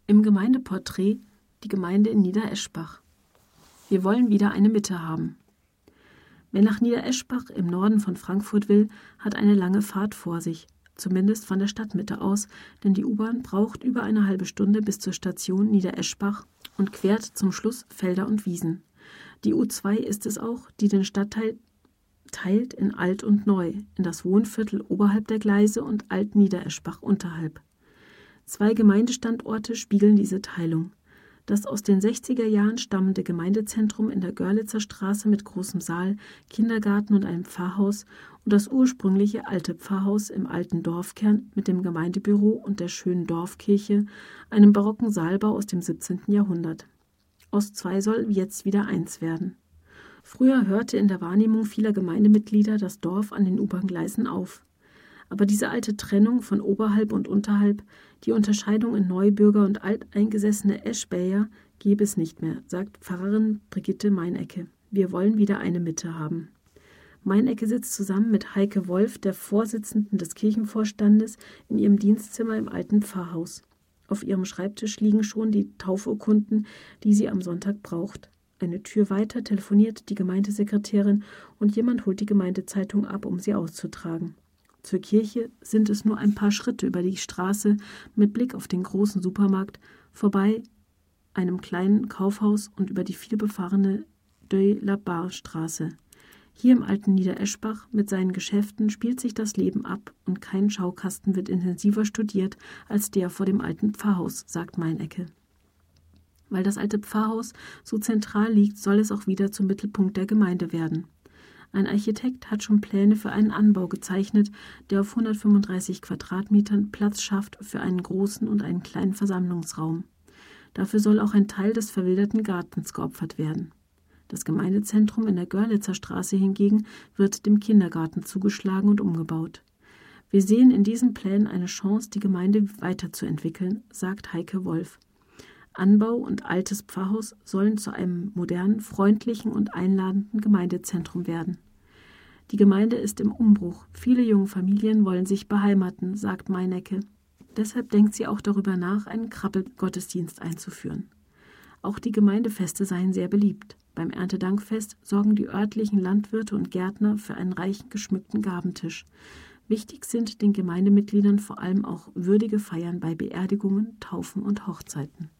Im Gemeindeporträt die Gemeinde in Niedereschbach. Wir wollen wieder eine Mitte haben. Wer nach Niedereschbach im Norden von Frankfurt will, hat eine lange Fahrt vor sich, zumindest von der Stadtmitte aus, denn die U-Bahn braucht über eine halbe Stunde bis zur Station Niedereschbach und quert zum Schluss Felder und Wiesen. Die U2 ist es auch, die den Stadtteil teilt in Alt und Neu, in das Wohnviertel oberhalb der Gleise und Alt-Niedereschbach unterhalb. 2 Gemeindestandorte spiegeln diese Teilung. Das aus den 60er Jahren stammende Gemeindezentrum in der Görlitzer Straße mit großem Saal, Kindergarten und einem Pfarrhaus und das ursprüngliche alte Pfarrhaus im alten Dorfkern mit dem Gemeindebüro und der schönen Dorfkirche, einem barocken Saalbau aus dem 17. Jahrhundert. Ost 2 soll jetzt wieder eins werden. Früher hörte in der Wahrnehmung vieler Gemeindemitglieder das Dorf an den U-Bahn-Gleisen auf. Aber diese alte Trennung von oberhalb und unterhalb, die Unterscheidung in Neubürger und alteingesessene Eschbäher, gäbe es nicht mehr, sagt Pfarrerin Brigitte Meinecke. Wir wollen wieder eine Mitte haben. Meinecke sitzt zusammen mit Heike Wolf, der Vorsitzenden des Kirchenvorstandes, in ihrem Dienstzimmer im alten Pfarrhaus. Auf ihrem Schreibtisch liegen schon die Taufurkunden, die sie am Sonntag braucht. Eine Tür weiter telefoniert die Gemeindesekretärin und jemand holt die Gemeindezeitung ab, um sie auszutragen. Zur Kirche sind es nur ein paar Schritte über die Straße mit Blick auf den großen Supermarkt, vorbei einem kleinen Kaufhaus und über die vielbefahrene Deuil-la-Barre-Straße. Hier im alten Niedereschbach mit seinen Geschäften spielt sich das Leben ab und kein Schaukasten wird intensiver studiert als der vor dem alten Pfarrhaus, sagt Meinecke. Weil das alte Pfarrhaus so zentral liegt, soll es auch wieder zum Mittelpunkt der Gemeinde werden. Ein Architekt hat schon Pläne für einen Anbau gezeichnet, der auf 135 Quadratmetern Platz schafft für einen großen und einen kleinen Versammlungsraum. Dafür soll auch ein Teil des verwilderten Gartens geopfert werden. Das Gemeindezentrum in der Görlitzer Straße hingegen wird dem Kindergarten zugeschlagen und umgebaut. Wir sehen in diesen Plänen eine Chance, die Gemeinde weiterzuentwickeln, sagt Heike Wolf. Anbau und altes Pfarrhaus sollen zu einem modernen, freundlichen und einladenden Gemeindezentrum werden. Die Gemeinde ist im Umbruch. Viele junge Familien wollen sich beheimaten, sagt Meinecke. Deshalb denkt sie auch darüber nach, einen Krabbelgottesdienst einzuführen. Auch die Gemeindefeste seien sehr beliebt. Beim Erntedankfest sorgen die örtlichen Landwirte und Gärtner für einen reichen geschmückten Gabentisch. Wichtig sind den Gemeindemitgliedern vor allem auch würdige Feiern bei Beerdigungen, Taufen und Hochzeiten.